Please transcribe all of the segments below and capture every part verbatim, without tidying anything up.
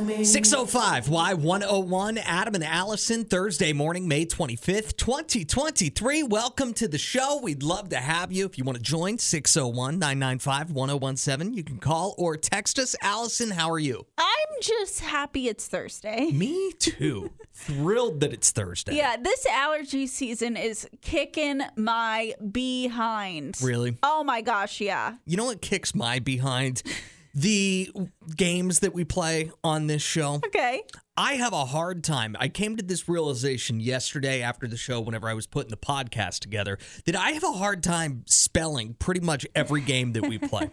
six oh five Y one oh one, Adam and Allison, Thursday morning, May twenty-fifth, twenty twenty-three. Welcome to the show. We'd love to have you. If you want to join, six oh one, nine nine five, one oh one seven. You can call or text us. Allison, how are you? I'm just happy it's Thursday. Me too. Thrilled that it's Thursday. Yeah, this allergy season is kicking my behind. Really? Oh my gosh, yeah. You know what kicks my behind? The games that we play on this show. Okay. I have a hard time. I came to this realization yesterday after the show whenever I was putting the podcast together that I have a hard time spelling pretty much every game that we play.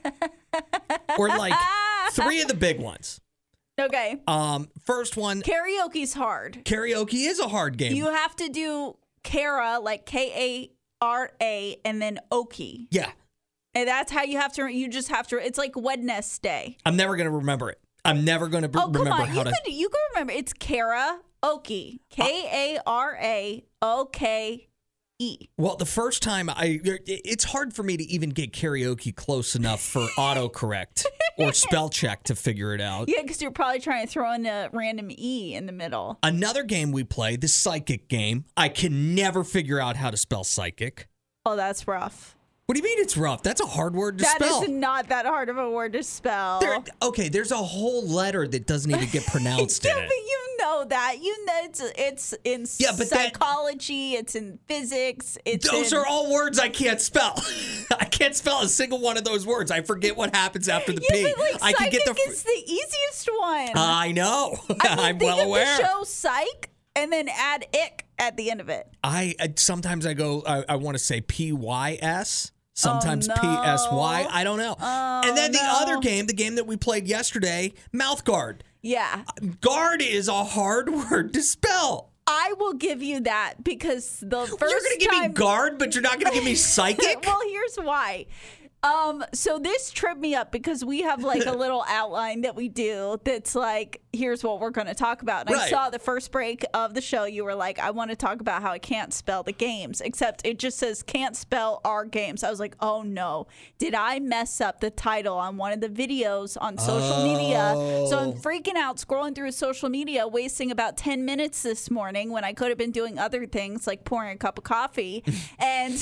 Or like three of the big ones. Okay. Um, first one. Karaoke's hard. Karaoke is a hard game. You have to do Kara, like K A R A, and then Okie. Yeah. And that's how you have to, you just have to, it's like Wednesday. I'm never going to remember it. I'm never going to b- oh, remember come on. how you to. Could, you can remember. It's Kara Okie. K A R A O K E. Well, the first time I, it's hard for me to even get karaoke close enough for autocorrect or spell check to figure it out. Yeah, because you're probably trying to throw in a random E in the middle. Another game we play, the psychic game. I can never figure out how to spell psychic. Oh, that's rough. What do you mean it's rough? That's a hard word to that spell. That is not that hard of a word to spell. There, okay, there's a whole letter that doesn't even get pronounced yeah, in it. But you know that. You know it's it's in yeah, but psychology, that, it's in physics. It's those in, are all words I can't spell. I can't spell a single one of those words. I forget what happens after the yeah, P. But like, I can get the. Psychic is the easiest one. I know. I mean, I'm think well of aware. The show Psych, and then add ick at the end of it. I, I sometimes I go. I, I want to say P Y S. Sometimes oh, no. P S Y. I don't know. Oh, and then the no. other game, the game that we played yesterday, mouth guard. Yeah. Guard is a hard word to spell. I will give you that because the first time... You're going to give time... me guard, but you're not going to give me psychic? Well, here's why. Um, so this tripped me up because we have like a little outline that we do that's like, here's what we're going to talk about. And right. I saw the first break of the show. You were like, I want to talk about how I can't spell the games, except it just says can't spell our games. I was like, oh no, did I mess up the title on one of the videos on social oh. media? So I'm freaking out, scrolling through social media, wasting about ten minutes this morning when I could have been doing other things like pouring a cup of coffee. and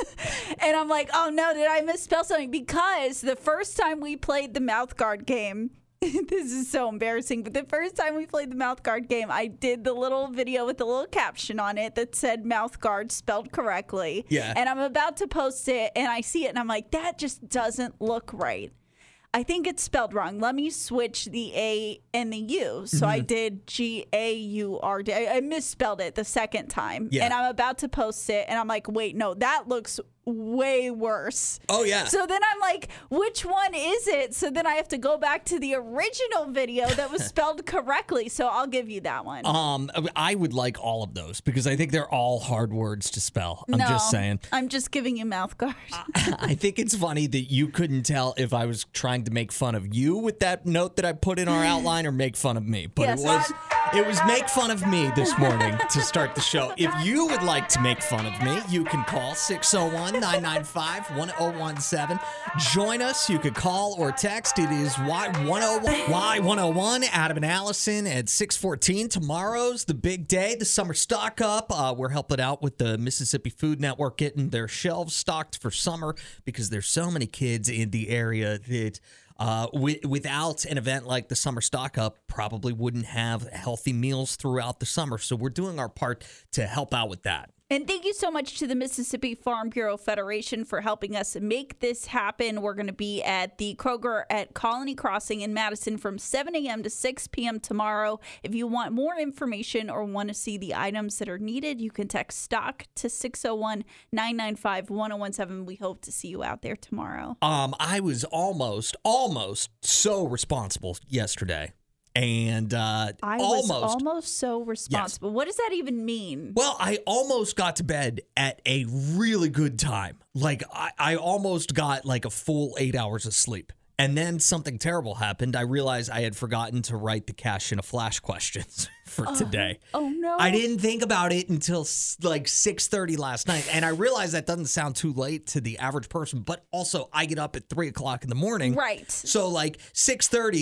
and I'm like, oh no, did I misspell something? Because the first time we played the mouth guard game, this is so embarrassing, but the first time we played the mouth guard game, I did the little video with the little caption on it that said mouth guard spelled correctly. Yeah. And I'm about to post it, and I see it, and I'm like, that just doesn't look right. I think it's spelled wrong. Let me switch the A and the U. So mm-hmm. I did G A U R D. I, I misspelled it the second time. Yeah. And I'm about to post it, and I'm like, wait, no, that looks way worse. Oh, yeah. So then I'm like, which one is it? So then I have to go back to the original video that was spelled correctly. So I'll give you that one. Um, I would like all of those because I think they're all hard words to spell. I'm no, just saying. I'm just giving you mouth guard. I, I think it's funny that you couldn't tell if I was trying to make fun of you with that note that I put in our outline or make fun of me. But yes. it was it was make fun of me this morning to start the show. If you would like to make fun of me, you can call six oh one, nine nine five, one oh one seven. Join us. You could call or text. It is Y one oh one, Y one oh one, Adam and Allison at six fourteen. Tomorrow's the big day, the summer stock up. Uh, we're helping out with the Mississippi Food Network getting their shelves stocked for summer because there's so many kids in the area that uh, w- without an event like the summer stock up probably wouldn't have healthy meals throughout the summer. So we're doing our part to help out with that. And thank you so much to the Mississippi Farm Bureau Federation for helping us make this happen. We're going to be at the Kroger at Colony Crossing in Madison from seven a.m. to six p.m. tomorrow. If you want more information or want to see the items that are needed, you can text STOCK to six oh one, nine nine five, one oh one seven. We hope to see you out there tomorrow. Um, I was almost, almost so responsible yesterday. And uh, I almost, was almost so responsible. Yes. What does that even mean? Well, I almost got to bed at a really good time. Like, I, I almost got like a full eight hours of sleep. And then something terrible happened. I realized I had forgotten to write the cash in a flash questions for oh, today. Oh, no. I didn't think about it until like six thirty last night. And I realized that doesn't sound too late to the average person. But also, I get up at three o'clock in the morning. Right. So like six thirty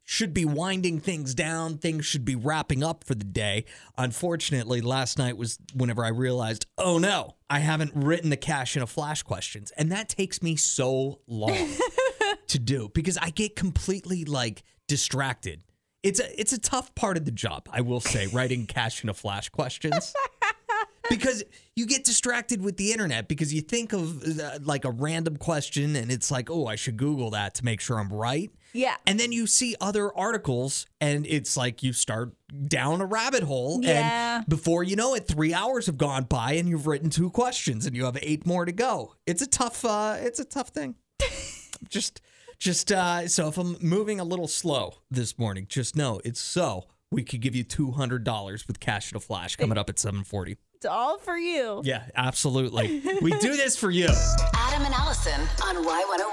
should be winding things down. Things should be wrapping up for the day. Unfortunately, last night was whenever I realized, oh no, I haven't written the Cash in a Flash questions. And that takes me so long to do because I get completely like distracted. It's a, it's a tough part of the job, I will say, writing Cash in a Flash questions. Because you get distracted with the internet because you think of uh, like a random question and it's like, oh, I should Google that to make sure I'm right. Yeah. And then you see other articles and it's like you start down a rabbit hole. Yeah. And before you know it, three hours have gone by and you've written two questions and you have eight more to go. It's a tough, uh, it's a tough thing. just, just, uh, so if I'm moving a little slow this morning, just know it's so we could give you two hundred dollars with Cash in a Flash coming up at seven forty. It's all for you. Yeah, absolutely. We do this for you. Adam and Allison on Y one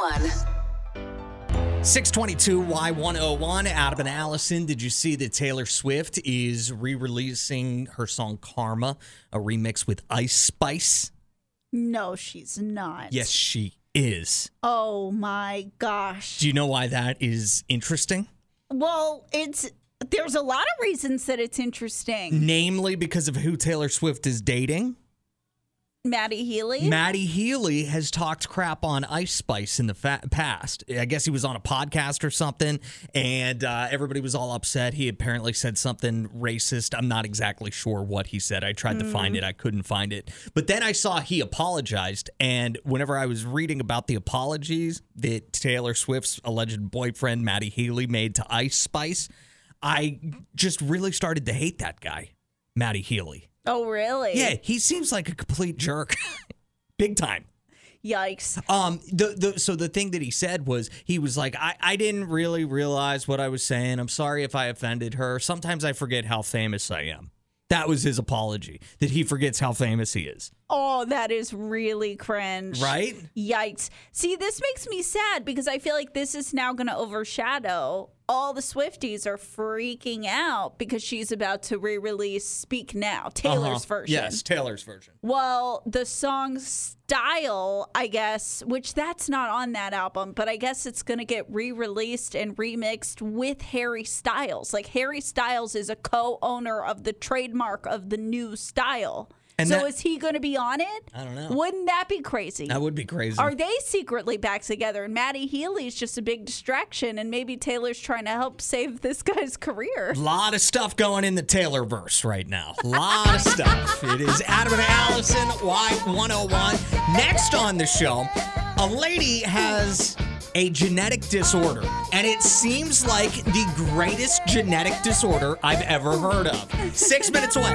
oh one. six twenty-two Y one oh one. Adam and Allison, did you see that Taylor Swift is re-releasing her song Karma, a remix with Ice Spice? No, she's not. Yes, she is. Oh my gosh. Do you know why that is interesting? Well, it's there's a lot of reasons that it's interesting. Namely because of who Taylor Swift is dating. Maddie Healy? Maddie Healy has talked crap on Ice Spice in the fa- past. I guess he was on a podcast or something, and uh, everybody was all upset. He apparently said something racist. I'm not exactly sure what he said. I tried mm. to find it. I couldn't find it. But then I saw he apologized, and whenever I was reading about the apologies that Taylor Swift's alleged boyfriend, Maddie Healy, made to Ice Spice, I just really started to hate that guy, Maddie Healy. Oh, really? Yeah, he seems like a complete jerk. Big time. Yikes. Um. The, the So the thing that he said was, he was like, I, I didn't really realize what I was saying. I'm sorry if I offended her. Sometimes I forget how famous I am. That was his apology, that he forgets how famous he is. Oh, that is really cringe. Right? Yikes. See, this makes me sad because I feel like this is now going to overshadow. All the Swifties are freaking out because she's about to re-release Speak Now, Taylor's uh-huh. version. Yes, Taylor's version. Well, the song Style, I guess, which that's not on that album, but I guess it's going to get re-released and remixed with Harry Styles. Like, Harry Styles is a co-owner of the trademark of the new style. And so that, is he going to be on it? I don't know. Wouldn't that be crazy? That would be crazy. Are they secretly back together? And Maddie Healy's just a big distraction, and maybe Taylor's trying to help save this guy's career. A lot of stuff going in the Taylor-verse right now. A lot of stuff. It is Adam and Allison, Y one oh one. Next on the show, a lady has a genetic disorder, and it seems like the greatest genetic disorder I've ever heard of. Six minutes away.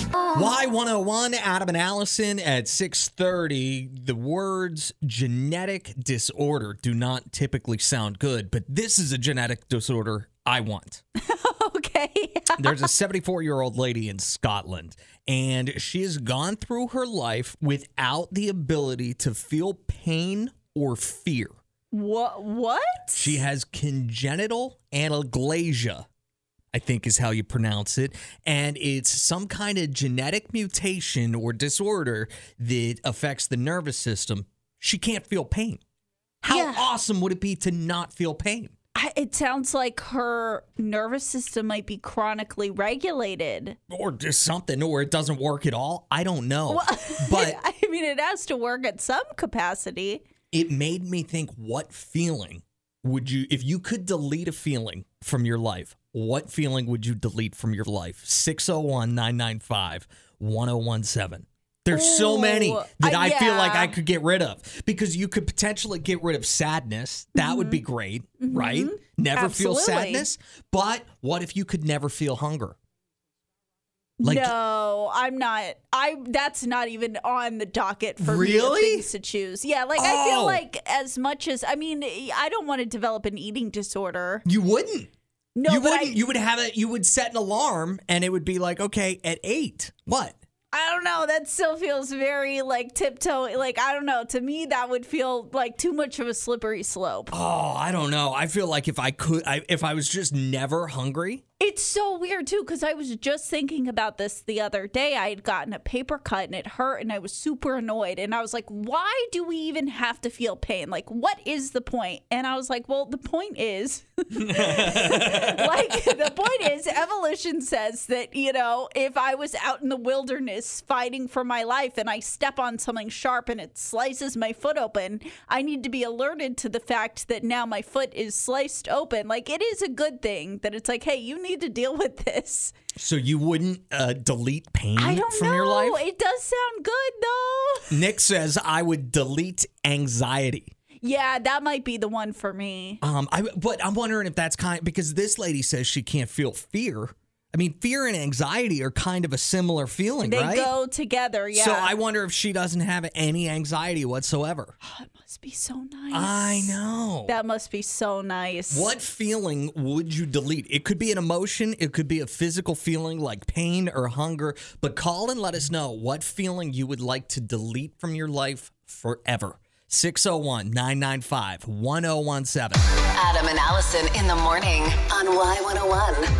Y one oh one, Adam and Allison at six thirty. The words genetic disorder do not typically sound good, but this is a genetic disorder I want. Okay. There's a seventy-four-year-old lady in Scotland, and she has gone through her life without the ability to feel pain or fear. What? What? She has congenital anaglasia, I think is how you pronounce it. And it's some kind of genetic mutation or disorder that affects the nervous system. She can't feel pain. How yeah. awesome would it be to not feel pain? I, it sounds like her nervous system might be chronically regulated. Or just something, or it doesn't work at all. I don't know. Well, but I mean, it has to work at some capacity. It made me think, what feeling would you, if you could delete a feeling from your life, what feeling would you delete from your life? six oh one, nine nine five, one oh one seven. There's Ooh, so many that uh, I yeah. feel like I could get rid of, because you could potentially get rid of sadness. That mm-hmm. would be great, mm-hmm. right? Never Absolutely. feel sadness. But what if you could never feel hunger? Like, no, I'm not. I that's not even on the docket for really? me of things to choose. Yeah, like oh. I feel like as much as I mean, I don't want to develop an eating disorder. You wouldn't. No, you but wouldn't. I, you would have it. You would set an alarm, and it would be like, okay, at eight. What? I don't know. That still feels very like tiptoe. Like, I don't know. To me, that would feel like too much of a slippery slope. Oh, I don't know. I feel like if I could, I, if I was just never hungry, It's so weird, too, because I was just thinking about this the other day. I had gotten a paper cut and it hurt and I was super annoyed. And I was like, why do we even have to feel pain? Like, what is the point? And I was like, well, the point is, like, the point is, evolution says that, you know, if I was out in the wilderness fighting for my life and I step on something sharp and it slices my foot open, I need to be alerted to the fact that now my foot is sliced open. Like, it is a good thing that it's like, hey, you need to deal with this. So you wouldn't uh, delete pain I don't from know. your life? It does sound good, though. Nick says I would delete anxiety. Yeah, that might be the one for me. Um, I, but I'm wondering if that's kind because this lady says she can't feel fear. I mean, fear and anxiety are kind of a similar feeling, they right? They go together, yeah. So I wonder if she doesn't have any anxiety whatsoever. Oh, it must be so nice. I know. That must be so nice. What feeling would you delete? It could be an emotion. It could be a physical feeling like pain or hunger. But call and let us know what feeling you would like to delete from your life forever. six oh one, nine nine five, one oh one seven. Adam and Allison in the morning on Y one oh one.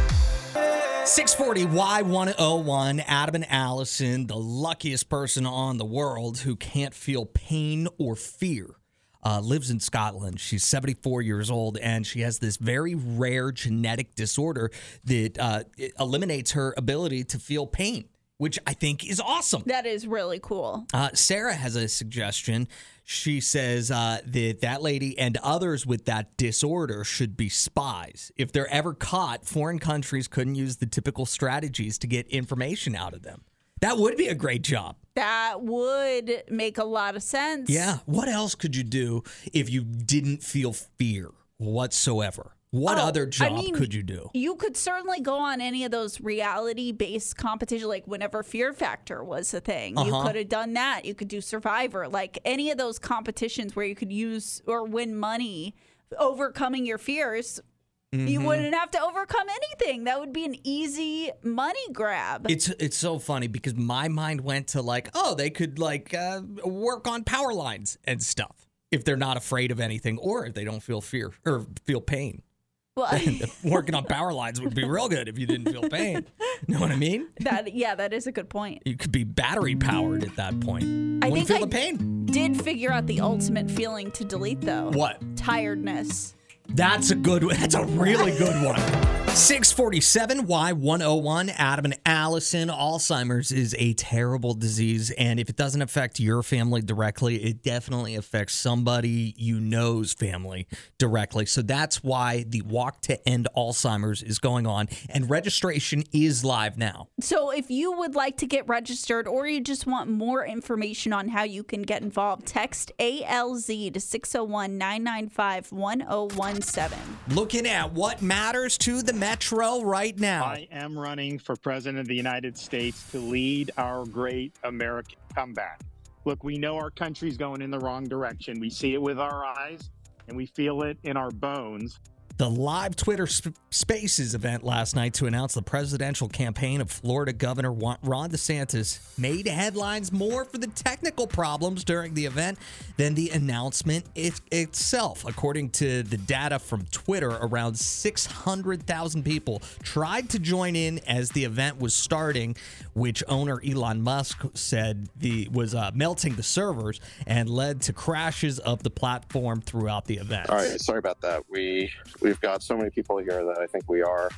six forty Y one oh one, Adam and Allison, the luckiest person on the world who can't feel pain or fear, uh, lives in Scotland. She's seventy-four years old, and she has this very rare genetic disorder that uh, it eliminates her ability to feel pain, which I think is awesome. That is really cool. Uh, Sarah has a suggestion. She says uh, that that lady and others with that disorder should be spies. If they're ever caught, foreign countries couldn't use the typical strategies to get information out of them. That would be a great job. That would make a lot of sense. Yeah. What else could you do if you didn't feel fear whatsoever? What Oh, other job I mean, could you do? You could certainly go on any of those reality-based competitions, like whenever Fear Factor was a thing. You Uh-huh. could have done that. You could do Survivor. Like any of those competitions where you could use or win money overcoming your fears. Mm-hmm. You wouldn't have to overcome anything. That would be an easy money grab. It's it's so funny because my mind went to like, oh, they could like uh, work on power lines and stuff if they're not afraid of anything or if they don't feel fear or feel pain. Well, Working on power lines would be real good if you didn't feel pain. You know what I mean? that yeah, that is a good point. You could be battery powered at that point. I Wouldn't think feel I the pain. did figure out the ultimate feeling to delete, though. What? Tiredness. That's a good one. That's a really good one. six forty-seven Y one oh one, Adam and Allison. Alzheimer's is a terrible disease, and if it doesn't affect your family directly, it definitely affects somebody you know's family directly. So that's why the Walk to End Alzheimer's is going on, and registration is live now. So if you would like to get registered or you just want more information on how you can get involved, text A L Z to six oh one, nine nine five, one oh one seven. Looking at what matters to the Metro right now. I am running for president of the United States to lead our great American comeback. Look, we know our country's going in the wrong direction. We see it with our eyes and we feel it in our bones. The live Twitter sp- Spaces event last night to announce the presidential campaign of Florida Governor Ron DeSantis made headlines more for the technical problems during the event than the announcement it- itself. According to the data from Twitter, around six hundred thousand people tried to join in as the event was starting, which owner Elon Musk said the was uh, melting the servers and led to crashes of the platform throughout the event. All right, sorry about that. We we've got so many people here that I think we are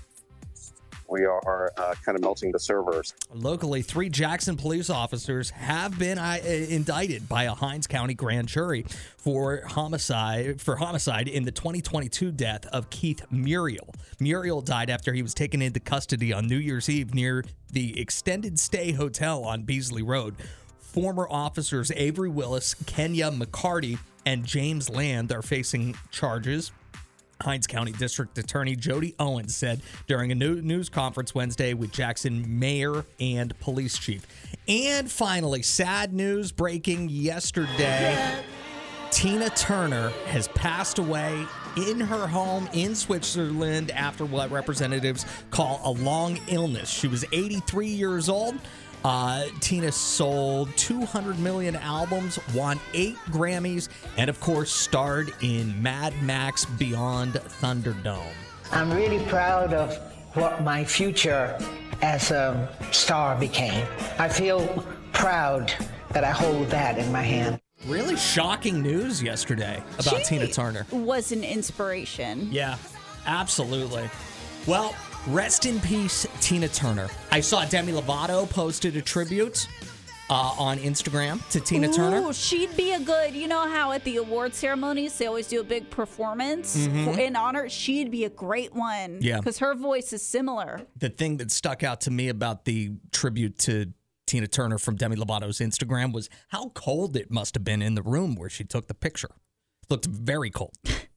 we are uh, kind of melting the servers. Locally, three Jackson police officers have been uh, indicted by a Hinds County grand jury for homicide for homicide in the twenty twenty-two death of Keith Muriel. Muriel died after he was taken into custody on New Year's Eve near the Extended Stay Hotel on Beasley Road. Former officers Avery Willis, Kenya McCarty, and James Land are facing charges. Hinds County District Attorney Jody Owens said during a new news conference Wednesday with Jackson Mayor and Police Chief. And finally, sad news breaking yesterday. Tina Turner has passed away in her home in Switzerland after what representatives call a long illness. She was eighty-three years old. Uh, Tina sold two hundred million albums, won eight Grammys, and of course starred in Mad Max Beyond Thunderdome. I'm really proud of what my future as a star became. I feel proud that I hold that in my hand. Really shocking news yesterday about She Tina Turner. was an inspiration. Yeah, absolutely. Well, rest in peace, Tina Turner. I saw Demi Lovato posted a tribute uh, on Instagram to Tina Ooh, Turner. she'd be a good, you know how at the award ceremonies they always do a big performance Mhm. in honor? She'd be a great one. Yeah. Because her voice is similar. The thing that stuck out to me about the tribute to Tina Turner from Demi Lovato's Instagram was how cold it must have been in the room where she took the picture. Looked very cold.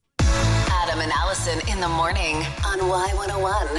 Adam and Allison in the morning on Y one oh one.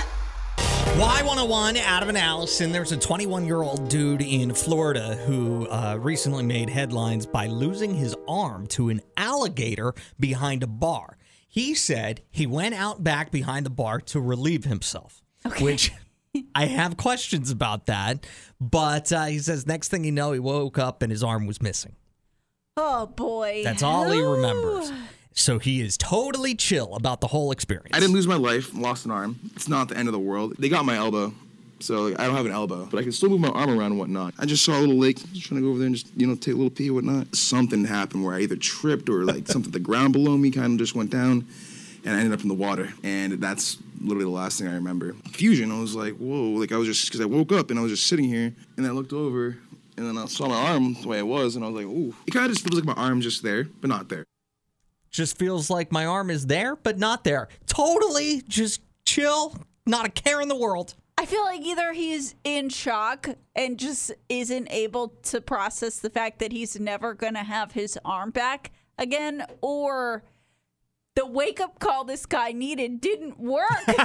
Y one oh one, Adam and Allison. There's a twenty-one-year-old dude in Florida who uh, recently made headlines by losing his arm to an alligator behind a bar. He said he went out back behind the bar to relieve himself, okay. which I have questions about that. But uh, he says next thing you know, he woke up and his arm was missing. Oh, boy. That's all he remembers. So he is totally chill about the whole experience. I didn't lose my life, lost an arm. It's not the end of the world. They got my elbow, so like, I don't have an elbow, but I can still move my arm around and whatnot. I just saw a little lake, just trying to go over there and just, you know, take a little pee or whatnot. Something happened where I either tripped or like something, the ground below me kind of just went down, and I ended up in the water. And that's literally the last thing I remember. Fusion, I was like, whoa, like I was just, because I woke up and I was just sitting here, and I looked over, and then I saw my arm the way it was, and I was like, ooh. It kind of just feels like my arm's just there, but not there. Just feels like my arm is there, but not there. Totally just chill, not a care in the world. I feel like either he's in shock and just isn't able to process the fact that he's never going to have his arm back again, or the wake-up call this guy needed didn't work. Like,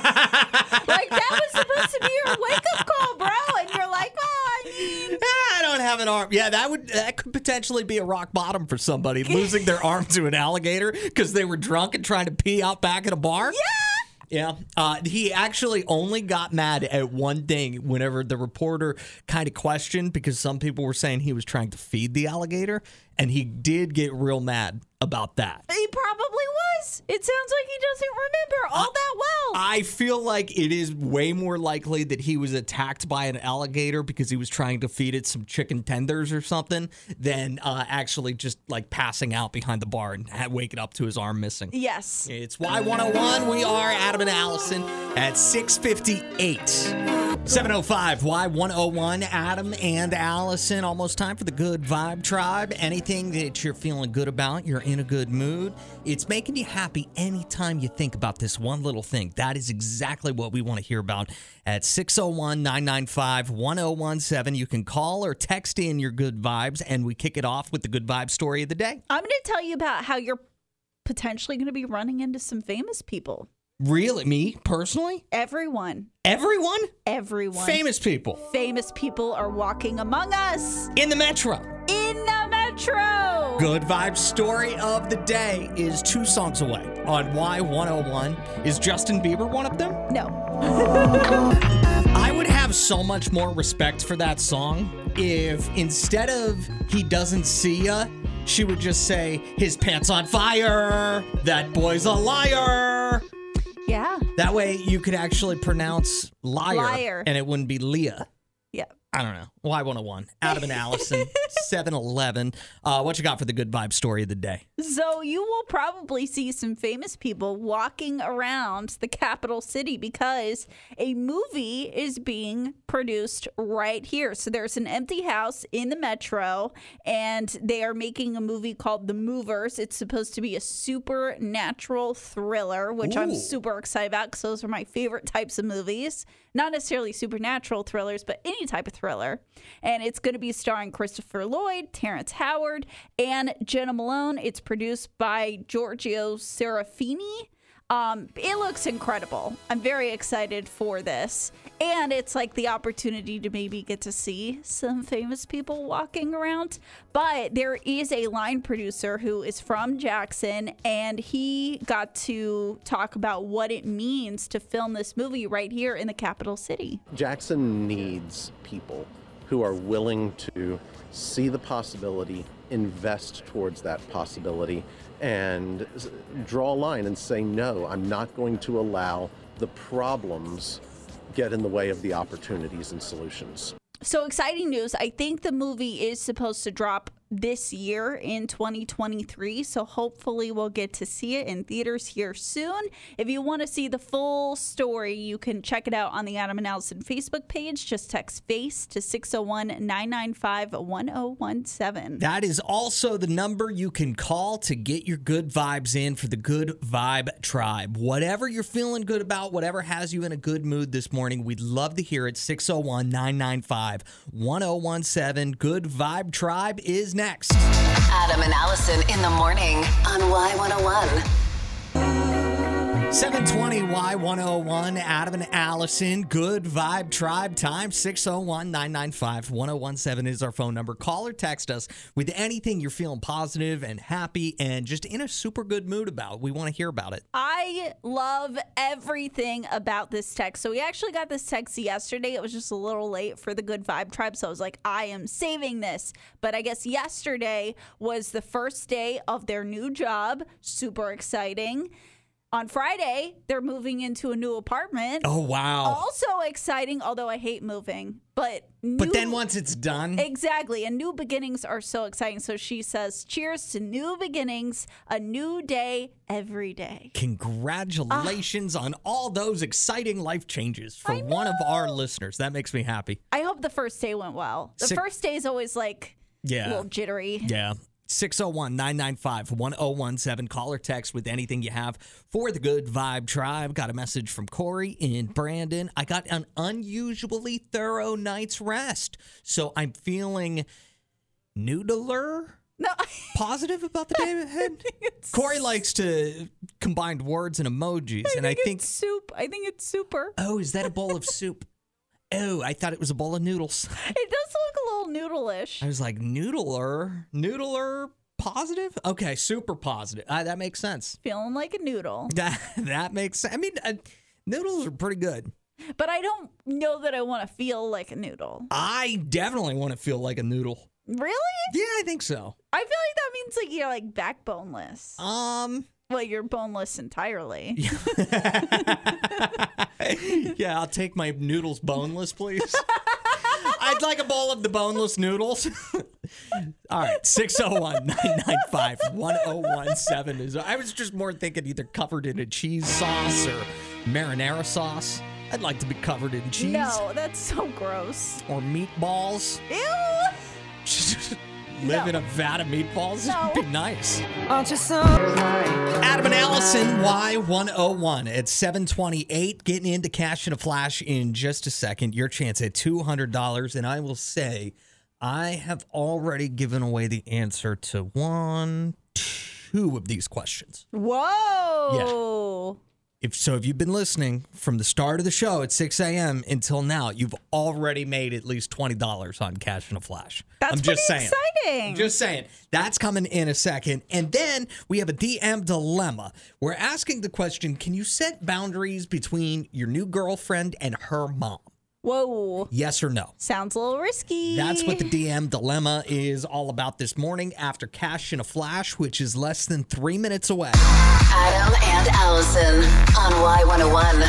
that was supposed to be your wake-up call, bro, and you're like, oh, I mean... I don't have an arm. Yeah, that would that could potentially be a rock bottom for somebody, losing their arm to an alligator because they were drunk and trying to pee out back at a bar. Yeah! Yeah. Uh, he actually only got mad at one thing whenever the reporter kind of questioned, because some people were saying he was trying to feed the alligator, and he did get real mad about that. He probably was. It sounds like he doesn't remember all uh, that well. I feel like it is way more likely that he was attacked by an alligator because he was trying to feed it some chicken tenders or something than uh, actually just like passing out behind the bar and ha- waking up to his arm missing. Yes. It's Y one oh one. We are Adam and Allison at six fifty-eight. seven oh five Y one oh one, Adam and Allison. Almost time for the Good Vibe Tribe. Anything that you're feeling good about, you're in a good mood, it's making you happy anytime you think about this one little thing. That is exactly what we want to hear about at six oh one, nine nine five, one oh one seven. You can call or text in your good vibes, and we kick it off with the Good Vibe story of the day. I'm going to tell you about how you're potentially going to be running into some famous people. Really? Me, personally? Everyone. Everyone? Everyone. Famous people. Famous people are walking among us. In the metro. In the metro. Good Vibe story of the day is two songs away on Y one oh one. Is Justin Bieber one of them? No. I would have so much more respect for that song if instead of He Doesn't See Ya, she would just say, his pants on fire, that boy's a liar. Yeah. That way you could actually pronounce liar, Liar. and it wouldn't be Leah. Yeah. I don't know. Y one oh one. Adam and Allison, seven eleven. Uh, what you got for the Good Vibe story of the day? So you will probably see some famous people walking around the capital city because a movie is being produced right here. So there's an empty house in the metro, and they are making a movie called The Movers. It's supposed to be a supernatural thriller, which Ooh. I'm super excited about because those are my favorite types of movies. Not necessarily supernatural thrillers, but any type of thriller. And it's going to be starring Christopher Lloyd, Terrence Howard, and Jenna Malone. It's produced by Giorgio Serafini. Um, it looks incredible. I'm very excited for this. And it's like the opportunity to maybe get to see some famous people walking around. But there is a line producer who is from Jackson, and he got to talk about what it means to film this movie right here in the capital city. Jackson needs people who are willing to see the possibility, invest towards that possibility, and draw a line and say, no, I'm not going to allow the problems get in the way of the opportunities and solutions. So exciting news. I think the movie is supposed to drop this year in twenty twenty-three. So hopefully we'll get to see it in theaters here soon. If you want to see the full story, you can check it out on the Adam and Allison Facebook page. Just text FACE to six oh one, nine nine five, one oh one seven. That is also the number you can call to get your good vibes in for the Good Vibe Tribe. Whatever you're feeling good about, whatever has you in a good mood this morning, we'd love to hear it. six oh one, nine nine five, one oh one seven. Good Vibe Tribe is next. Adam and Allison in the morning on Y one oh one. seven twenty Y one oh one, Adam and Allison, Good Vibe Tribe time. six oh one, nine nine five, one oh one seven is our phone number. Call or text us with anything you're feeling positive and happy and just in a super good mood about. We want to hear about it. I love everything about this text. So we actually got this text yesterday. It was just a little late for the Good Vibe Tribe. So I was like, I am saving this. But I guess yesterday was the first day of their new job. Super exciting. On Friday, they're moving into a new apartment. Oh, wow. Also exciting, although I hate moving. But new, But then once it's done. Exactly. And new beginnings are so exciting. So she says, cheers to new beginnings, a new day every day. Congratulations uh, on all those exciting life changes for one of our listeners. That makes me happy. I hope the first day went well. The Six- first day is always like yeah. a little jittery. Yeah. six oh one, nine nine five, one oh one seven. Call or text with anything you have for the Good Vibe Tribe. Got a message from Corey in Brandon. I got an unusually thorough night's rest, so I'm feeling noodler. No. Positive about the day ahead. Corey likes to combine words and emojis, I and think I think it's soup. I think it's super. Oh, is that a bowl of soup? Oh, I thought it was a bowl of noodles. It does look a little noodle-ish. I was like, noodler? Noodler positive? Okay, super positive. Uh, that makes sense. Feeling like a noodle. That, that makes sense. I mean, uh, noodles are pretty good. But I don't know that I want to feel like a noodle. I definitely want to feel like a noodle. Really? Yeah, I think so. I feel like that means like you're like backboneless. Um... Well, you're boneless entirely. Yeah, I'll take my noodles boneless, please. I'd like a bowl of the boneless noodles. All right, six oh one, nine nine five, one oh one seven is. I was just more thinking either covered in a cheese sauce or marinara sauce. I'd like to be covered in cheese. No, that's so gross. Or meatballs. Ew. Live No. in a vat of meatballs? No. It'd be nice. Adam and Allison, Y one oh one at seven twenty-eight. Getting into Cash in a Flash in just a second. Your chance at two hundred dollars. And I will say, I have already given away the answer to one, two of these questions. Whoa. If so, if you've been listening from the start of the show at six a.m. until now, you've already made at least twenty dollars on Cash in a Flash. That's I'm just pretty saying. exciting. Just saying. That's coming in a second. And then we have a D M dilemma. We're asking the question, can you set boundaries between your new girlfriend and her mom? Whoa. Yes or no? Sounds a little risky. That's what the D M dilemma is all about this morning after Cash in a Flash, which is less than three minutes away. Adam and Allison on Y one oh one.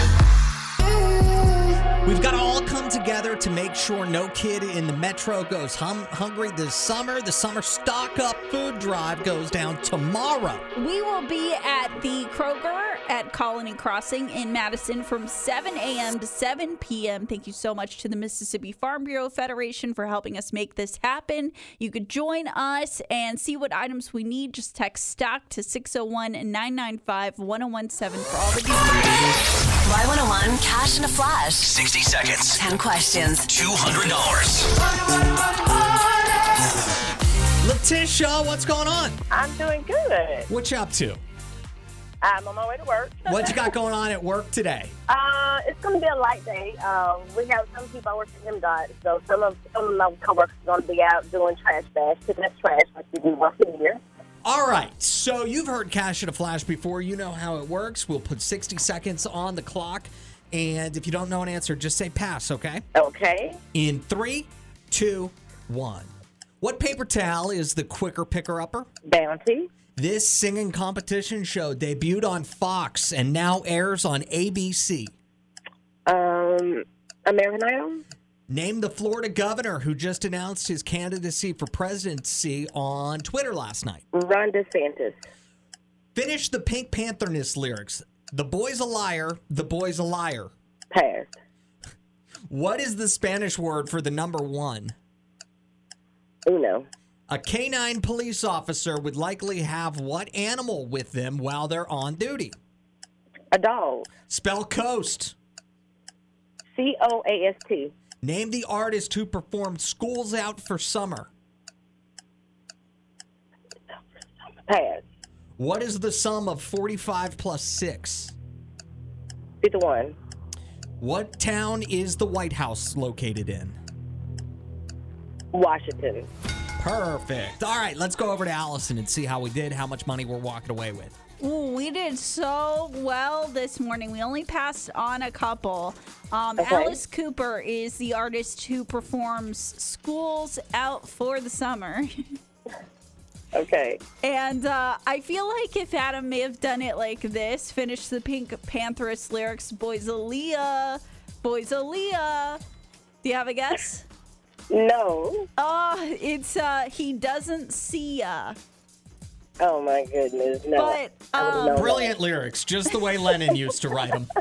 We've got to all come together to make sure no kid in the metro goes hum- hungry this summer. The summer stock up food drive goes down tomorrow. We will be at the Kroger at Colony Crossing in Madison from seven a.m. to seven p.m. Thank you so much to the Mississippi Farm Bureau Federation for helping us make this happen. You could join us and see what items we need. Just text STOCK to six oh one, nine nine five, one oh one seven for all the details. Y one oh one Cash in a Flash. sixty seconds. ten questions. two hundred dollars. Letitia, what's going on? I'm doing good. What you up to? I'm on my way to work. What you got going on at work today? Uh, it's going to be a light day. Um, we have some people I work at MDOT, so some of some of my coworkers are going to be out doing trash bash, picking up trash like we do once a year. All right, so you've heard Cash in a Flash before. You know how it works. We'll put sixty seconds on the clock, and if you don't know an answer, just say pass, okay? Okay. In three, two, one. What paper towel is the quicker picker-upper? Bounty. This singing competition show debuted on Fox and now airs on A B C. Um, American Idol. Name the Florida governor who just announced his candidacy for presidency on Twitter last night. Ron DeSantis. Finish the Pink Pantherness lyrics. The boy's a liar. The boy's a liar. Pass. What is the Spanish word for the number one? Uno. A canine police officer would likely have what animal with them while they're on duty? A dog. Spell coast. C O A S T. Name the artist who performed School's Out for Summer. Pass. What is the sum of forty-five plus six? fifty-one. What town is the White House located in? Washington. Perfect. All right, let's go over to Allison and see how we did, how much money we're walking away with. Ooh, we did so well this morning. We only passed on a couple. Um, Okay. Alice Cooper is the artist who performs School's Out for the Summer. Okay. And uh, I feel like if Adam may have done it like this, finish the Pink Pantheress lyrics, Boys Aaliyah, Boys Aaliyah. Do you have a guess? No. Oh, it's uh, He Doesn't See Ya. Oh, my goodness. No. But, I wouldn't um, know Brilliant lyrics, just the way Lennon used to write them.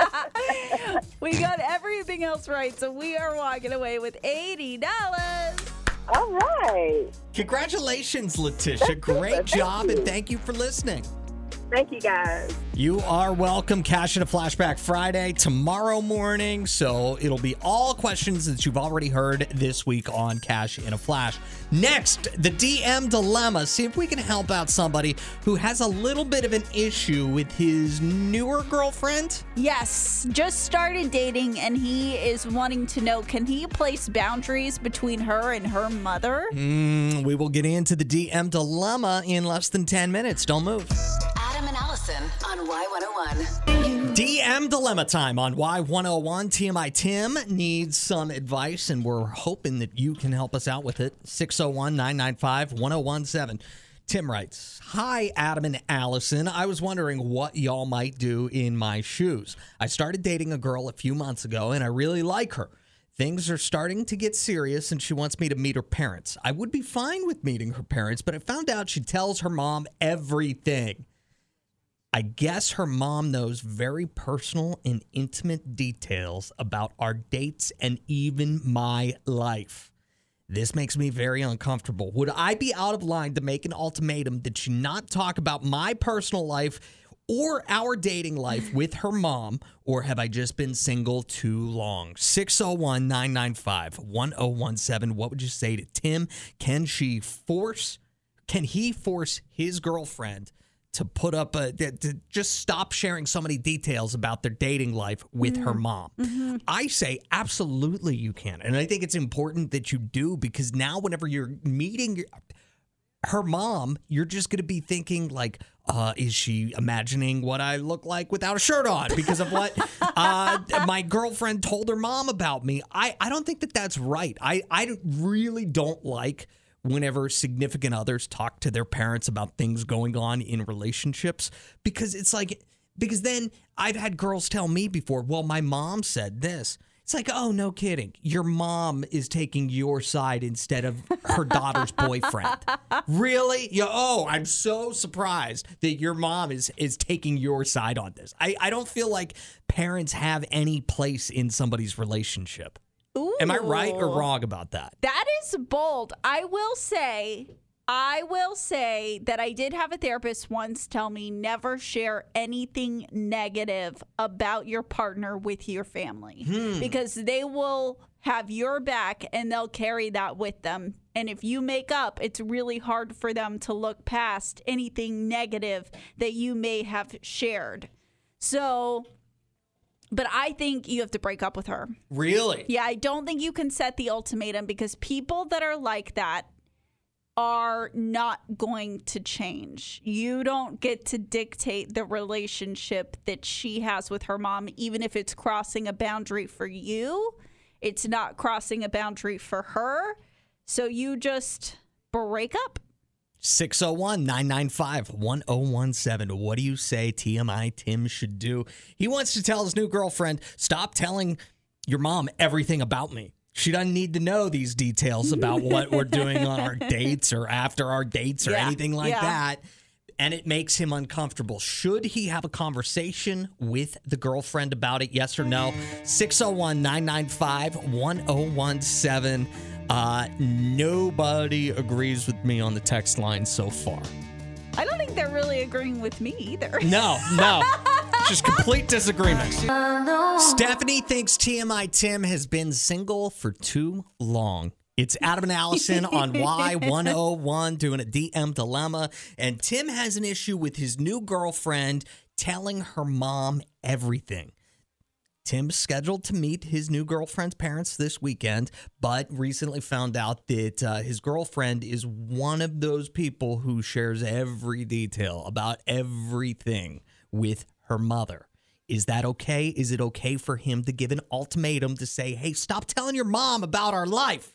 We got everything else right, so we are walking away with eighty dollars. that. All right. Congratulations, Letitia. Great Thank job, you. and thank you for listening. Thank you, guys. You are welcome. Cash in a Flashback Friday tomorrow morning. So it'll be all questions that you've already heard this week on Cash in a Flash. Next, the D M dilemma. See if we can help out somebody who has a little bit of an issue with his newer girlfriend. Yes, just started dating, and he is wanting to know, can he place boundaries between her and her mother? Mm, we will get into the D M dilemma in less than ten minutes. Don't move. Adam and Allison on Y one oh one. D M dilemma time on Y one oh one. T M I Tim needs some advice, and we're hoping that you can help us out with it. six oh one, nine nine five, one oh one seven. Tim writes, Hi, Adam and Allison. I was wondering what y'all might do in my shoes. I started dating a girl a few months ago, and I really like her. Things are starting to get serious, and she wants me to meet her parents. I would be fine with meeting her parents, but I found out she tells her mom everything. I guess her mom knows very personal and intimate details about our dates and even my life. This makes me very uncomfortable. Would I be out of line to make an ultimatum that she not talk about my personal life or our dating life with her mom, or have I just been single too long? six oh one, nine nine five, one oh one seven. What would you say to Tim? Can she force, can he force his girlfriend to put up a, to, to just stop sharing so many details about their dating life with mm-hmm. her mom? Mm-hmm. I say absolutely you can. And I think it's important that you do, because now whenever you're meeting your, her mom, you're just going to be thinking like, uh, is she imagining what I look like without a shirt on because of what uh, my girlfriend told her mom about me? I, I don't think that that's right. I, I really don't like whenever significant others talk to their parents about things going on in relationships, because it's like, because then I've had girls tell me before, well, my mom said this. It's like, oh, no kidding. Your mom is taking your side instead of her daughter's boyfriend. Really? Yeah, oh, I'm so surprised that your mom is is taking your side on this. I, I don't feel like parents have any place in somebody's relationship. Ooh. Am I right or wrong about that? That is bold. I will say, I will say that I did have a therapist once tell me never share anything negative about your partner with your family hmm. because they will have your back and they'll carry that with them. And if you make up, it's really hard for them to look past anything negative that you may have shared. So... But I think you have to break up with her. Really? Yeah, I don't think you can set the ultimatum, because people that are like that are not going to change. You don't get to dictate the relationship that she has with her mom, even if it's crossing a boundary for you. It's not crossing a boundary for her. So you just break up. six oh one, nine nine five, one oh one seven. What do you say T M I Tim should do? He wants to tell his new girlfriend, stop telling your mom everything about me. She doesn't need to know these details about what we're doing on our dates or after our dates or Yeah, anything like yeah. that. And it makes him uncomfortable. Should he have a conversation with the girlfriend about it? Yes or no? six oh one, nine nine five, one oh one seven. Uh, nobody agrees with me on the text line so far. I don't think they're really agreeing with me either. No, no. Just complete disagreement. Stephanie thinks T M I Tim has been single for too long. It's Adam and Allison on Y one oh one doing a D M dilemma. And Tim has an issue with his new girlfriend telling her mom everything. Tim's scheduled to meet his new girlfriend's parents this weekend, but recently found out that uh, his girlfriend is one of those people who shares every detail about everything with her mother. Is that okay? Is it okay for him to give an ultimatum to say, hey, stop telling your mom about our life?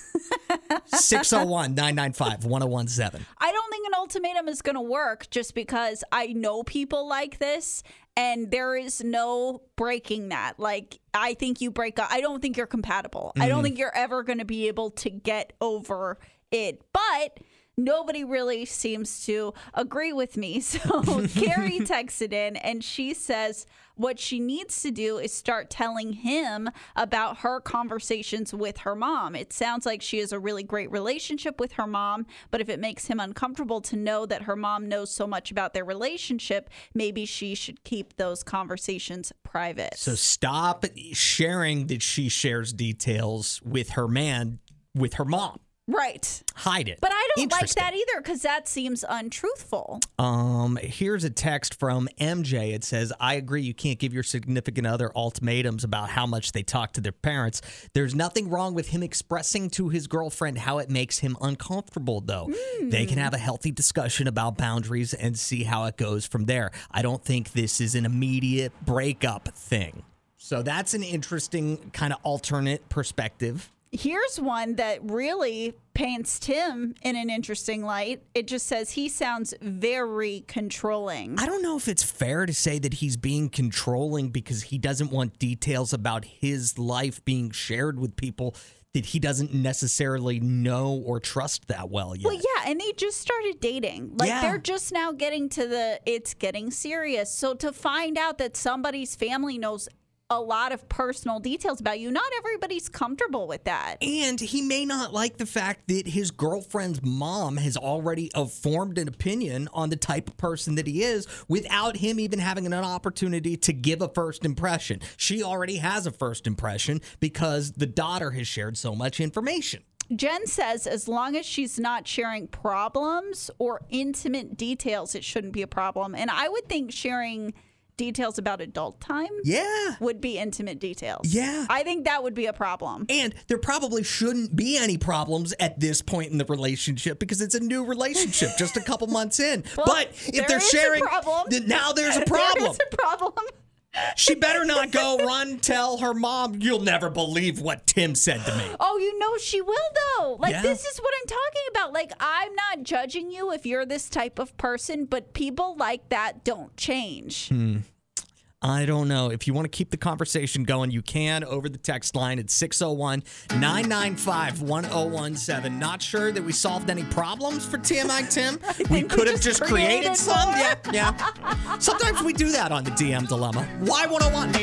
six oh one, nine nine five, one oh one seven. I don't think an ultimatum is going to work just because I know people like this and there is no breaking that. Like, I think you break up. I don't think you're compatible. Mm-hmm. I don't think you're ever going to be able to get over it. But nobody really seems to agree with me. So Carrie texted in and she says what she needs to do is start telling him about her conversations with her mom. It sounds like she has a really great relationship with her mom, but if it makes him uncomfortable to know that her mom knows so much about their relationship, maybe she should keep those conversations private. So stop sharing that she shares details with her man, with her mom. Right. Hide it. But I don't like that either because that seems untruthful. Um, here's a text from M J. It says, I agree you can't give your significant other ultimatums about how much they talk to their parents. There's nothing wrong with him expressing to his girlfriend how it makes him uncomfortable, though. Mm. They can have a healthy discussion about boundaries and see how it goes from there. I don't think this is an immediate breakup thing. So that's an interesting kind of alternate perspective. Here's one that really paints Tim in an interesting light. It just says he sounds very controlling. I don't know if it's fair to say that he's being controlling because he doesn't want details about his life being shared with people that he doesn't necessarily know or trust that well yet. Well, yeah, and they just started dating. Like, yeah. They're just now getting to the, it's getting serious. So to find out that somebody's family knows a lot of personal details about you, not everybody's comfortable with that. And he may not like the fact that his girlfriend's mom has already uh, formed an opinion on the type of person that he is without him even having an opportunity to give a first impression. She already has a first impression because the daughter has shared so much information. Jen says as long as she's not sharing problems or intimate details, it shouldn't be a problem. And I would think sharing details about adult time yeah would be intimate details. Yeah. I think that would be a problem. And there probably shouldn't be any problems at this point in the relationship because it's a new relationship just a couple months in. Well, but if they're sharing, then now there's a problem. There is a problem. She better not go run tell her mom, you'll never believe what Tim said to me. Oh, you know she will, though. Like, yeah. This is what I'm talking about. Like, I'm not judging you if you're this type of person, but people like that don't change. Hmm. I don't know. If you want to keep the conversation going, you can over the text line at six oh one, nine nine five, one oh one seven. Not sure that we solved any problems for T M I Tim. We could have just created, created some. More. Yeah, yeah. Sometimes we do that on the D M Dilemma. Y one oh one.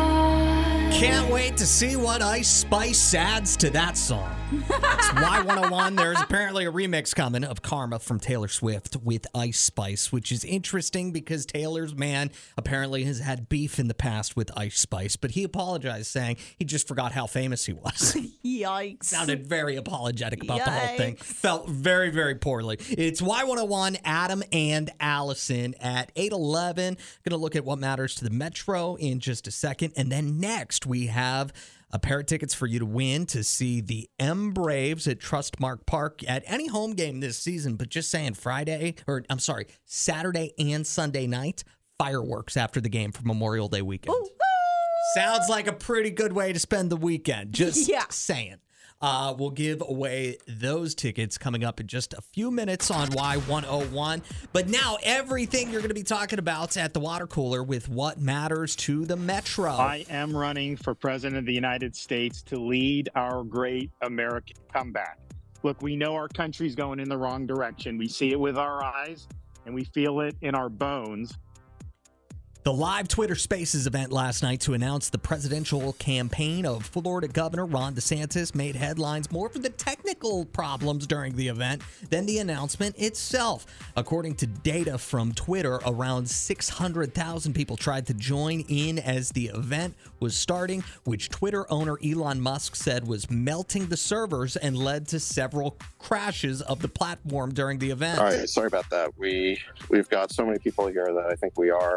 Can't wait to see what Ice Spice adds to that song. It's Y one oh one. There's apparently a remix coming of Karma from Taylor Swift with Ice Spice, which is interesting because Taylor's man apparently has had beef in the past with Ice Spice, but he apologized saying he just forgot how famous he was. Yikes. Sounded very apologetic about Yikes. the whole thing. Felt very, very poorly. It's Y one oh one, Adam and Allison at eight eleven. Going to look at what matters to the Metro in just a second. And then next we have a pair of tickets for you to win to see the M Braves at Trustmark Park at any home game this season. But just saying Friday, or I'm sorry, Saturday and Sunday night, fireworks after the game for Memorial Day weekend. Ooh, ooh. Sounds like a pretty good way to spend the weekend. Just yeah. saying. Uh, we'll give away those tickets coming up in just a few minutes on Y one oh one. But now everything you're going to be talking about at the water cooler with what matters to the Metro. I am running for president of the United States to lead our great American comeback. Look, we know our country's going in the wrong direction. We see it with our eyes and we feel it in our bones. The live Twitter Spaces event last night to announce the presidential campaign of Florida Governor Ron DeSantis made headlines more for the technical problems during the event than the announcement itself. According to data from Twitter, around six hundred thousand people tried to join in as the event was starting, which Twitter owner Elon Musk said was melting the servers and led to several crashes of the platform during the event. All right, sorry about that. We, we've got so many people here that I think we are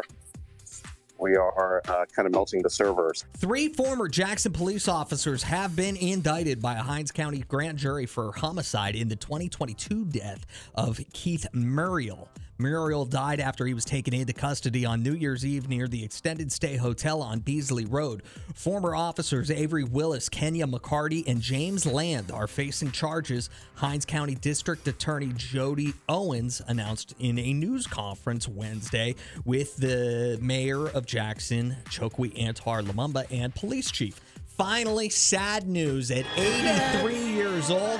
We are uh, kind of melting the servers. Three former Jackson police officers have been indicted by a Hinds County grand jury for homicide in the twenty twenty-two death of Keith Muriel. Muriel died after he was taken into custody on New Year's Eve near the Extended Stay Hotel on Beasley Road. Former officers Avery Willis, Kenya McCarty, and James Land are facing charges, Hinds County District Attorney Jody Owens announced in a news conference Wednesday with the mayor of Jackson, Chokwe Antar Lumumba, and police chief. Finally, sad news at eighty-three years old.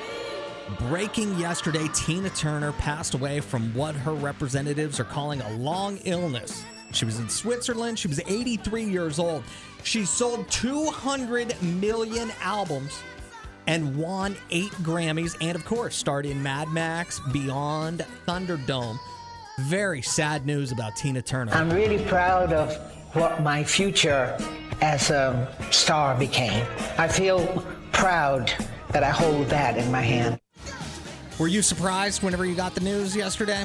Breaking yesterday, Tina Turner passed away from what her representatives are calling a long illness. She was in Switzerland. She was eighty-three years old. She sold two hundred million albums and won eight Grammys and, of course, starred in Mad Max, Beyond, Thunderdome. Very sad news about Tina Turner. I'm really proud of what my future as a star became. I feel proud that I hold that in my hand. Were you surprised whenever you got the news yesterday? Uh,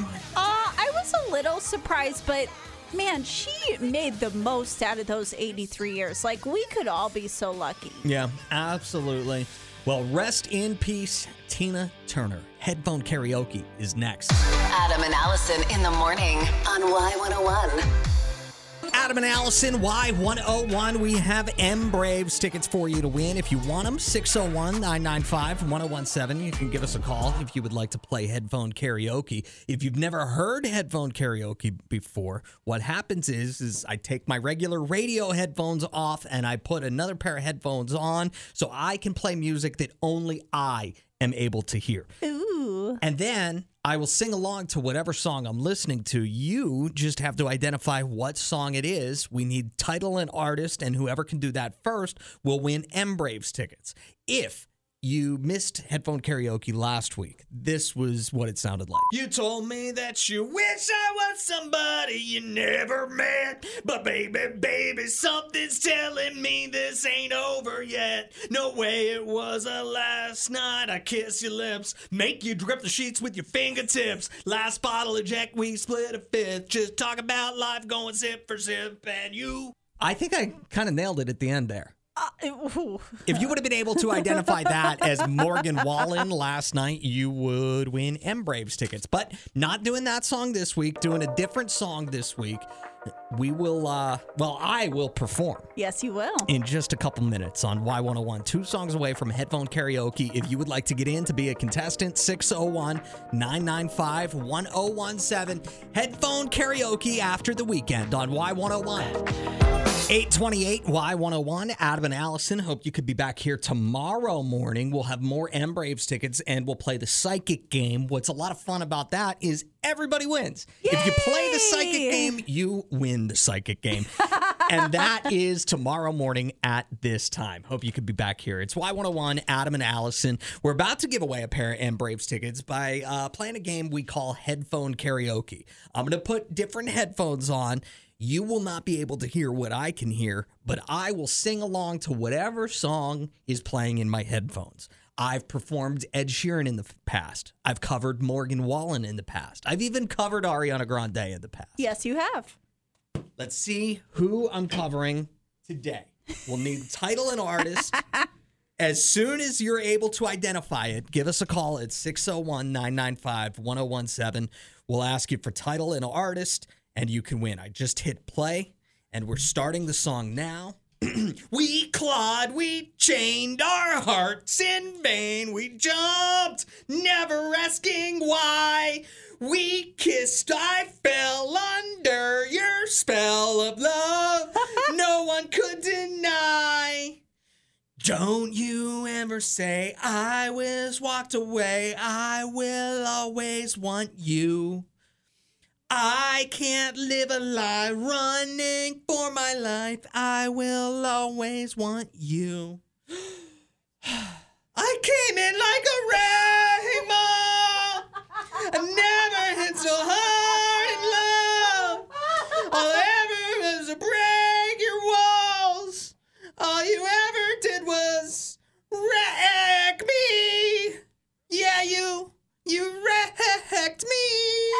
I was a little surprised, but man, she made the most out of those eighty-three years. Like, we could all be so lucky. Yeah, absolutely. Well, rest in peace, Tina Turner. Headphone Karaoke is next. Adam and Allison in the morning on Y one oh one. Adam and Allison, Y one oh one. We have M Braves tickets for you to win. If you want them, six oh one, nine nine five, one oh one seven. You can give us a call if you would like to play headphone karaoke. If you've never heard headphone karaoke before, what happens is, is I take my regular radio headphones off and I put another pair of headphones on so I can play music that only I am able to hear. Ooh. And then I will sing along to whatever song I'm listening to. You just have to identify what song it is. We need title and artist, and whoever can do that first will win M Braves tickets. If you missed headphone karaoke last week, this was what it sounded like. You told me that you wish I was somebody you never met. But baby, baby, something's telling me this ain't over yet. No way it was a last night. I kiss your lips, make you grip the sheets with your fingertips. Last bottle of Jack, we split a fifth. Just talk about life going sip for sip. And you... I think I kind of nailed it at the end there. Uh, if you would have been able to identify that as Morgan Wallen last night, you would win M Braves tickets. But not doing that song this week, doing a different song this week. We will, uh, well, I will perform. Yes, you will. In just a couple minutes on Y one oh one. Two songs away from headphone karaoke. If you would like to get in to be a contestant, six oh one, nine nine five, one oh one seven. Headphone karaoke after the weekend on Y one oh one. eight twenty-eight Y one oh one, Adam and Allison. Hope you could be back here tomorrow morning. We'll have more M Braves tickets and we'll play the psychic game. What's a lot of fun about that is everybody wins. Yay! If you play the psychic game, you win the psychic game. And that is tomorrow morning at this time. Hope you could be back here. It's Y one oh one, Adam and Allison. We're about to give away a pair of M Braves tickets by uh, playing a game we call headphone karaoke. I'm going to put different headphones on. You will not be able to hear what I can hear, but I will sing along to whatever song is playing in my headphones. I've performed Ed Sheeran in the past. I've covered Morgan Wallen in the past. I've even covered Ariana Grande in the past. Yes, you have. Let's see who I'm covering today. We'll need title and artist. As soon as you're able to identify it, give us a call at six oh one, nine nine five, one oh one seven. We'll ask you for title and artist, and you can win. I just hit play, and we're starting the song now. We clawed, we chained our hearts in vain. We jumped, never asking why. We kissed, I fell under your spell of love. No one could deny. Don't you ever say I was walked away. I will always want you. I can't live a lie running for my life. I will always want you. I came in like a rainbow. I never hit so hard in love. All I ever was to break your walls. All you ever did was wreck me. Yeah, you, you wrecked me.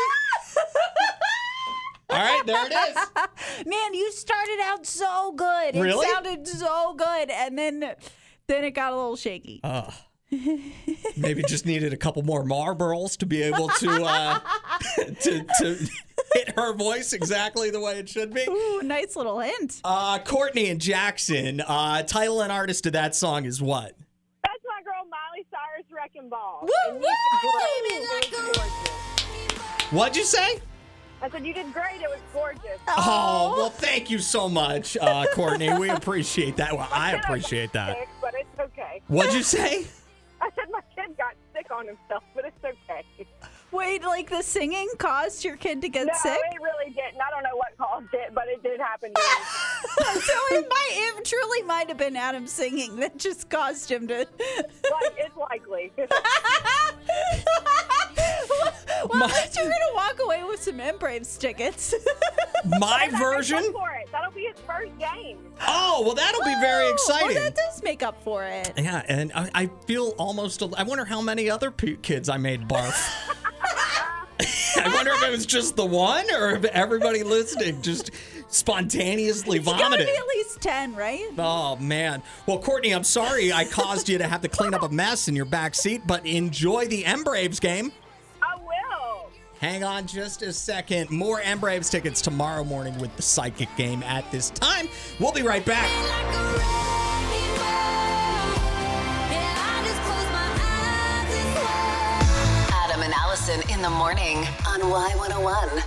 All right, there it is. Man, you started out so good. It Really? sounded so good, and then then it got a little shaky. Uh, maybe just needed a couple more Marlboros to be able to uh, to to hit her voice exactly the way it should be. Ooh, nice little hint. Uh, Courtney and Jackson. Uh, title and artist of that song is what? That's my girl Miley Cyrus, Wrecking Ball. Woo, And woo! you did great. It was gorgeous. What'd you say? I said you did great. It was gorgeous. Oh, well, thank you so much, uh, Courtney. We appreciate that. Well, I appreciate that. Sick, but it's okay. What'd you say? I said my kid got sick on himself, but it's okay. Wait, like the singing caused your kid to get no, sick? it really didn't. I don't know what caused it, but it did happen to him. So it might, it truly might have been Adam singing that just caused him to. Like, it's likely. Well, at least you're gonna walk away with some M-Braves tickets. My version? For it. That'll be his first game. Oh, well, that'll be very exciting. Well, that does make up for it. Yeah, and I, I feel almost, I wonder how many other p- kids I made barf. I wonder if it was just the one or if everybody listening just spontaneously It's gotta vomited. be at least ten, right? Oh, man. Well, Courtney, I'm sorry I caused you to have to clean up a mess in your back seat, but enjoy the M-Braves game. I will. Hang on just a second. More M-Braves tickets tomorrow morning with the Psychic game at this time. We'll be right back. Adam and Allison in the morning on Y one oh one.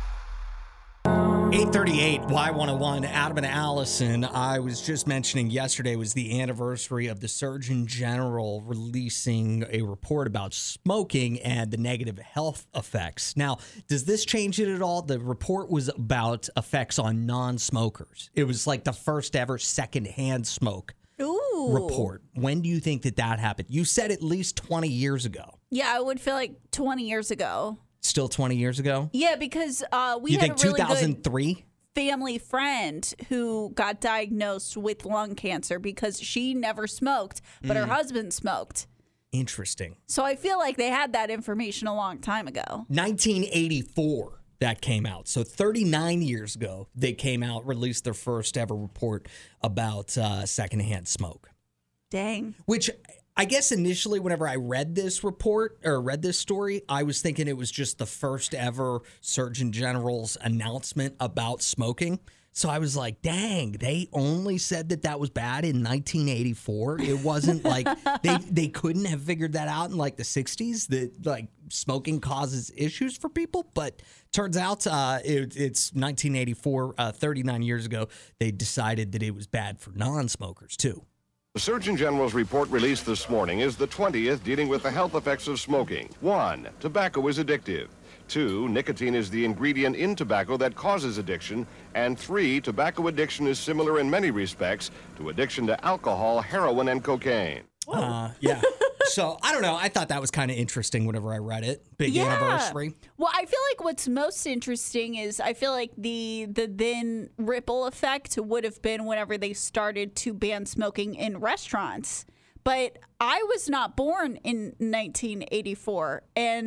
eight thirty-eight Y one oh one, Adam and Allison. I was just mentioning yesterday was the anniversary of the Surgeon General releasing a report about smoking and the negative health effects. Now, does this change it at all? The report was about effects on non-smokers. It was like the first ever secondhand smoke Ooh. report. When do you think that that happened? You said at least twenty years ago. Yeah, I would feel like twenty years ago. Still twenty years ago? Yeah, because uh, we you had think a really two thousand three? good family friend who got diagnosed with lung cancer because she never smoked, but Mm. her husband smoked. Interesting. So I feel like they had that information a long time ago. nineteen eighty-four that came out. So thirty-nine years ago, they came out, released their first ever report about uh, secondhand smoke. Dang. Which I guess initially, whenever I read this report or read this story, I was thinking it was just the first ever Surgeon General's announcement about smoking. So I was like, dang, they only said that that was bad in nineteen eighty-four. It wasn't like they, they couldn't have figured that out in like the sixties that like smoking causes issues for people. But turns out uh, it, it's nineteen eighty-four, uh, thirty-nine years ago, they decided that it was bad for non-smokers too. The Surgeon General's report released this morning is the twentieth dealing with the health effects of smoking. One, tobacco is addictive. Two, nicotine is the ingredient in tobacco that causes addiction. And three, tobacco addiction is similar in many respects to addiction to alcohol, heroin, and cocaine. Uh, yeah. So I don't know. I thought that was kind of interesting whenever I read it. Big Yeah. anniversary. Well, I feel like what's most interesting is I feel like the the then ripple effect would have been whenever they started to ban smoking in restaurants. But I was not born in nineteen eighty-four, and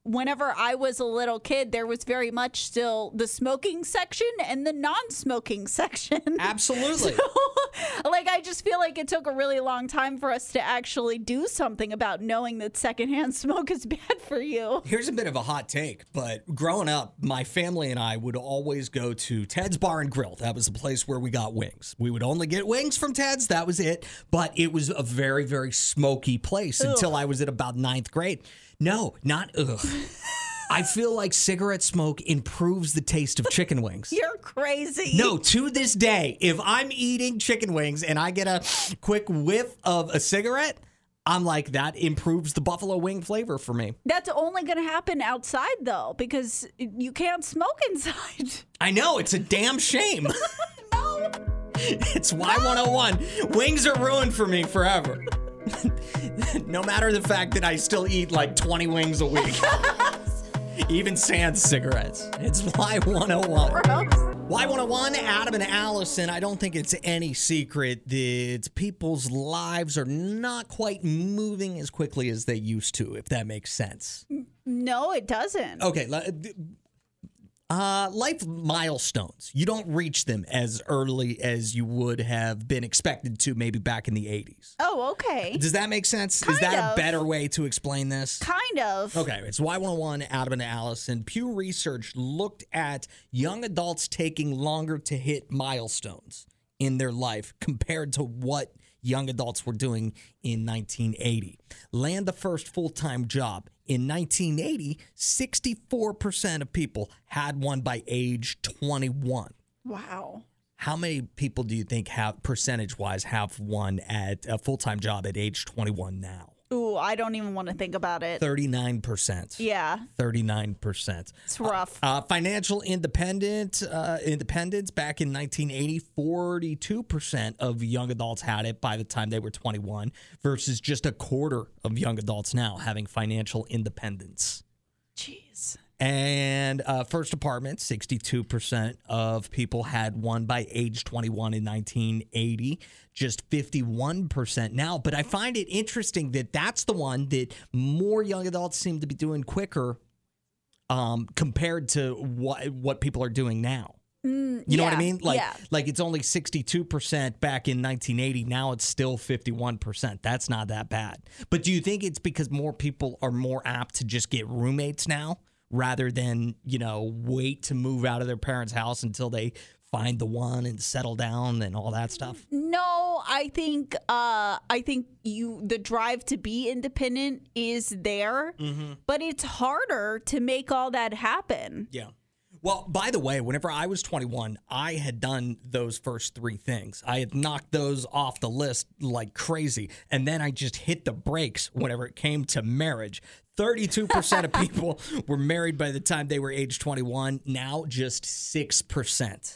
whenever I was a little kid, there was very much still the smoking section and the non-smoking section. Absolutely. So, like, I just feel like it took a really long time for us to actually do something about knowing that secondhand smoke is bad for you. Here's a bit of a hot take, but growing up, my family and I would always go to Ted's Bar and Grill. That was the place where we got wings. We would only get wings from Ted's. That was it. But it was a very, very smoky place ugh. until I was at about ninth grade. No, not ugh. I feel like cigarette smoke improves the taste of chicken wings. You're crazy. No, to this day, if I'm eating chicken wings and I get a quick whiff of a cigarette, I'm like, that improves the buffalo wing flavor for me. That's only going to happen outside, though, because you can't smoke inside. I know. It's a damn shame. No. It's Y one oh one. Wings are ruined for me forever. No matter the fact that I still eat like twenty wings a week. Even sans cigarettes. It's Y one oh one. Y one oh one, Adam and Allison. I don't think it's any secret that people's lives are not quite moving as quickly as they used to, if that makes sense. No, it doesn't. Okay. Uh, life milestones. You don't reach them as early as you would have been expected to maybe back in the eighties. Oh, okay. Does that make sense? Kind Is that of. a better way to explain this? Kind of. Okay, it's Y one oh one, Adam and Allison. Pew Research looked at young adults taking longer to hit milestones in their life compared to what young adults were doing in nineteen eighty. Land the first full-time job. In nineteen eighty, sixty-four percent of people had one by age twenty-one. Wow. How many people do you think have, percentage-wise, have one at a full-time job at age twenty-one now? Ooh, I don't even want to think about it. thirty-nine percent. Yeah. thirty-nine percent. It's rough. Uh, uh, financial independent, uh, independence back in nineteen eighty, forty-two percent of young adults had it by the time they were twenty-one versus just a quarter of young adults now having financial independence. Jeez. And uh, first apartment, sixty-two percent of people had one by age twenty-one in nineteen eighty, just fifty-one percent now. But I find it interesting that that's the one that more young adults seem to be doing quicker um, compared to what what people are doing now. Mm, you know yeah, what I mean? Like, yeah. like it's only sixty-two percent back in nineteen eighty. Now it's still fifty-one percent. That's not that bad. But do you think it's because more people are more apt to just get roommates now rather than, you know, wait to move out of their parents' house until they find the one and settle down and all that stuff? No, I think uh, I think you the drive to be independent is there, Mm-hmm. but it's harder to make all that happen. Yeah. Well, by the way, whenever I was twenty-one, I had done those first three things. I had knocked those off the list like crazy. And then I just hit the brakes whenever it came to marriage. thirty-two percent of people were married by the time they were age twenty-one. Now, just six percent.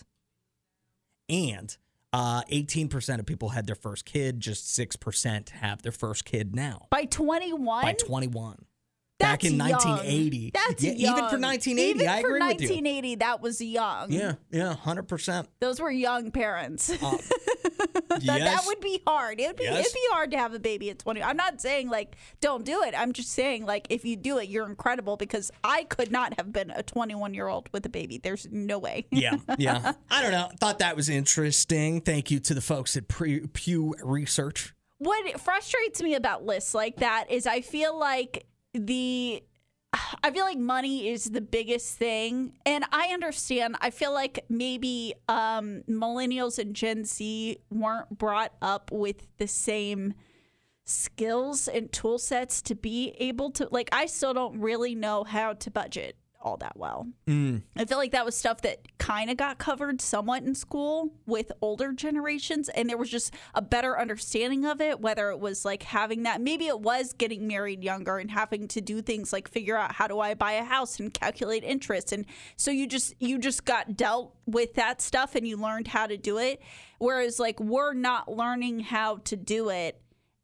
And uh, eighteen percent of people had their first kid. Just six percent have their first kid now. By twenty-one? By twenty-one. That's Back in nineteen eighty. Young. That's yeah, young. Even for nineteen eighty, even I agree for with you. nineteen eighty, that was young. Yeah, yeah, one hundred percent. Those were young parents. Uh, that, yes. that would be hard. It would be Yes. it'd be hard to have a baby at twenty. I'm not saying like don't do it. I'm just saying like if you do it, you're incredible because I could not have been a twenty-one year old with a baby. There's no way. Yeah, yeah. I don't know. Thought that was interesting. Thank you to the folks at Pre- Pew Research. What frustrates me about lists like that is I feel like the I feel like money is the biggest thing. And I understand. I feel like maybe um, millennials and Gen Z weren't brought up with the same skills and tool sets to be able to, like, I still don't really know how to budget all that well. Mm. I feel like that was stuff that kind of got covered somewhat in school with older generations, and there was just a better understanding of it, whether it was like having that, maybe it was getting married younger and having to do things like figure out how do I buy a house and calculate interest. And so you just you just got dealt with that stuff and you learned how to do it. Whereas like we're not learning how to do it.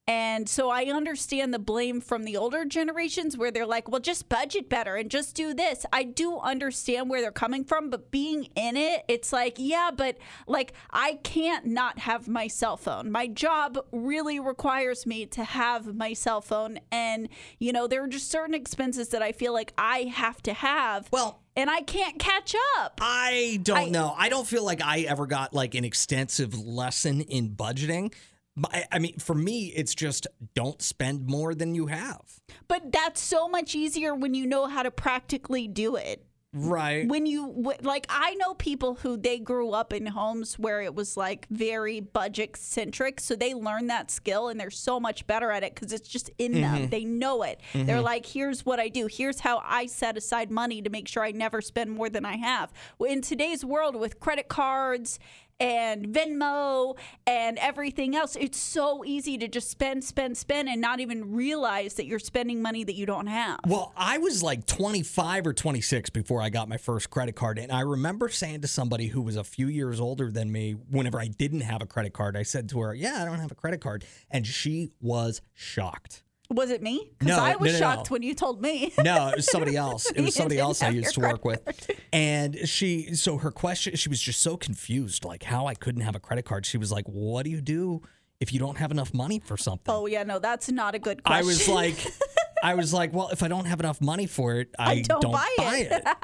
And so I understand the blame from the older generations where they're like, well, just budget better and just do this. I do understand where they're coming from, but being in it, it's like, yeah, but like I can't not have my cell phone. My job really requires me to have my cell phone. And, you know, there are just certain expenses that I feel like I have to have. Well, and I can't catch up. I don't I, know. I don't feel like I ever got like an extensive lesson in budgeting. I, I mean, for me, it's just don't spend more than you have. But that's so much easier when you know how to practically do it. Right. When you, like, I know people who they grew up in homes where it was like very budget centric. So they learn that skill and they're so much better at it because it's just in mm-hmm. them. They know it. Mm-hmm. They're like, here's what I do. Here's how I set aside money to make sure I never spend more than I have. In today's world with credit cards and Venmo and everything else, it's so easy to just spend, spend, spend and not even realize that you're spending money that you don't have. Well, I was like twenty-five or twenty-six before I got my first credit card. And I remember saying to somebody who was a few years older than me, whenever I didn't have a credit card, I said to her, yeah, I don't have a credit card. And she was shocked. Was it me? Because no, I was no, no, shocked no. when you told me. No, it was somebody else. It was somebody else I used to work with. And she, so her question, she was just so confused, like how I couldn't have a credit card. She was like, what do you do if you don't have enough money for something? Oh, yeah, no, that's not a good question. I was like, I was like, well, if I don't have enough money for it, I, I don't, don't buy, buy it. it.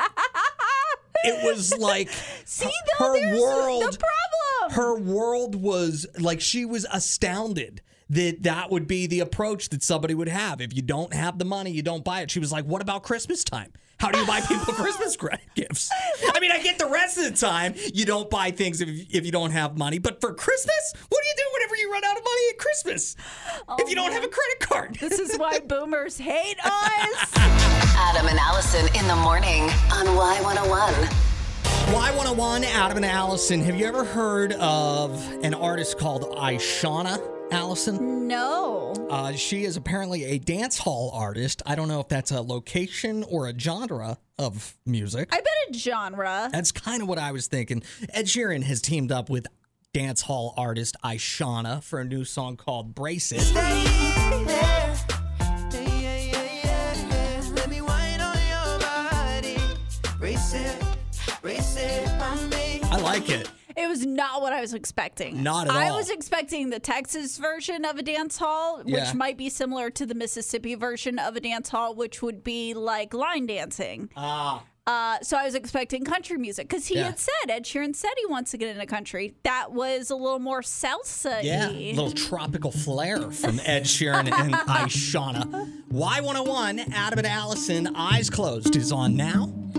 It was like, see, though, her there's world, the problem. Her world was like, she was astounded that that would be the approach that somebody would have. If you don't have the money, you don't buy it. She was like, what about Christmas time? How do you buy people Christmas gifts? I mean, I get the rest of the time you don't buy things if, if you don't have money. But for Christmas, what do you do whenever you run out of money at Christmas? Oh, if you don't have a credit card. This is why boomers hate us. Adam and Allison in the morning on Y one oh one. Y one oh one, Adam and Allison. Have you ever heard of an artist called Ishawna? Allison? No. Uh, she is apparently a dance hall artist. I don't know if that's a location or a genre of music. I bet a genre. That's kind of what I was thinking. Ed Sheeran has teamed up with dance hall artist Ishawna for a new song called Brace It. I like it. It was not what I was expecting. Not at all. I was expecting the Texas version of a dance hall, which yeah. might be similar to the Mississippi version of a dance hall, which would be like line dancing. Ah. Uh, so I was expecting country music because he yeah. had said, Ed Sheeran said he wants to get into country. That was a little more salsa-y. Yeah, a little tropical flair from Ed Sheeran and Ishawna. Y one oh one, Adam and Allison, Eyes Closed is on now.